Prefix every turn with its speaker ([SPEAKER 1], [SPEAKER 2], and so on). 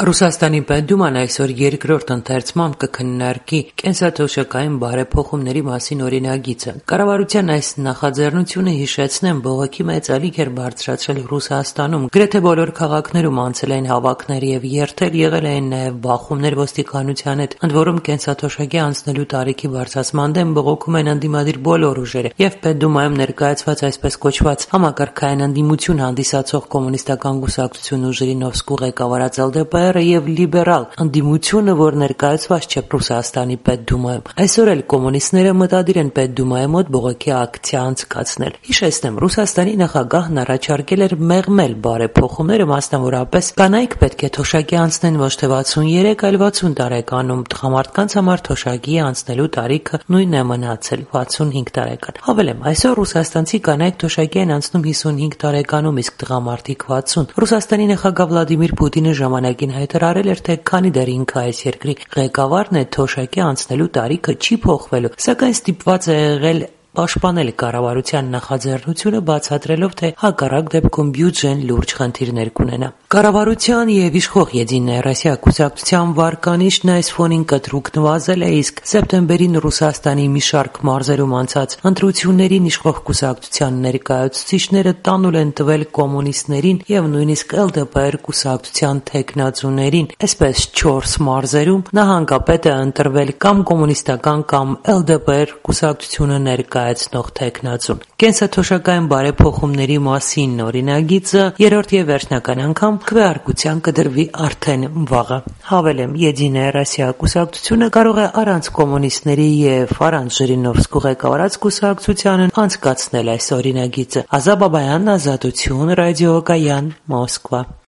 [SPEAKER 1] Ռուսաստանի Պետդուման այսօր երկրորդ ընթերցմամբ կքննարկի կենսաթոշակային բարեփոխումների մասին օրինագիծը։ Կառավարության այս նախաձեռնությունը, հիշեցնեմ, բողոքի մեծ ալիք էր բարձրացրել Ռուսաստանում։ Գրեթե բոլոր քաղաքներում անցել էին հավաքներ եւ երթեր, եղել էին նաեւ բախումներ ոստիկանության հետ, ընդ որում կենսաթոշակի անցնելու տարիքի բարձրացման դեմ բողոքում են ընդդիմադիր բոլոր ուժերը եւ Պետդումայում ներկայացված այսպես կոչված համակարգային ընդդիմություն հանդիսացող կոմունիստական կուսակցություն Ժիրինովսկու ղեկավարած ԼԴՊ եւ լիբերալ ընդդիմությունը, որ ներկայացված չէ Ռուսաստանի Պետդումայում։ Այսօր էլ կոմունիստները մտադիր են Պետդումայի մոտ բողոքի ակցիա անցկացնել։ Հիշեցնեմ, Ռուսաստանի նախագահն առաջարկել էր մեղմել բարեփոխումները, մասնավորապես կանայք պետք է թոշակի անցնեն ոչ թե 63, այլ 60 տարեկանում, տղամարդկանց համար թոշակի անցնելու տարիքը նույնն է մնացել 65 տարեկան։ Հավելեմ, այսօր ռուսաստանցի կանայք թոշակի են անցնում 55 տարեկանում, իսկ տղամարդիկ 60։ Ռուսաստանի նախագահ Վլադիմիր Պուտինը ժամանակին հայտարարել էր, թե քանի դեռ ինքը այս երկրի ղեկավարն է, թոշակի անցնելու տարիքը չի փոխվելու, սակայն ստիպված է եղել պաշտպանել կառավարության նախաձեռնությունը, բացատրելով, թե հակառակ դեպքում բյուջեն լուրջ խնդիրներ կունենա։ Կառավարության եւ իշխող Եդինայա Ռոսիա կուսակցության վարկանիշն այս ֆոնին կտրուկ նվազել է, իսկ սեպտեմբերին Ռուսաստանի մի շարք մարզերում անցած ընտրություններին իշխող կուսակցության ներկայացուցիչները տանուլ են տվել կոմունիստներին եւ նույնիսկ ԼԴՊ կուսակցության թեկնածուներին։ Այսպես 4 մարզերում նահանգապետ է ընտրվել կամ կոմունիստական կամ ԼԴՊ կուսակցությունը ներկայացնող թեկնածուն։ Կենսաթոշակային բարեփոխումների մասին օրինագիծը երրորդ եւ վերջնական անգամ քվեարկության կդրվի արդեն վաղը։ Հավելեմ, Եդինայա Ռոսիա կուսակցությունը կարող է առանց կոմունիստների եւ առանց Ժիրինովսկու ղեկավարած կուսակցության անցկացնել այս օրինագիծը։ Ազա Բաբայան, Ազատություն, Ռադիո Կայան, Մոսկվա։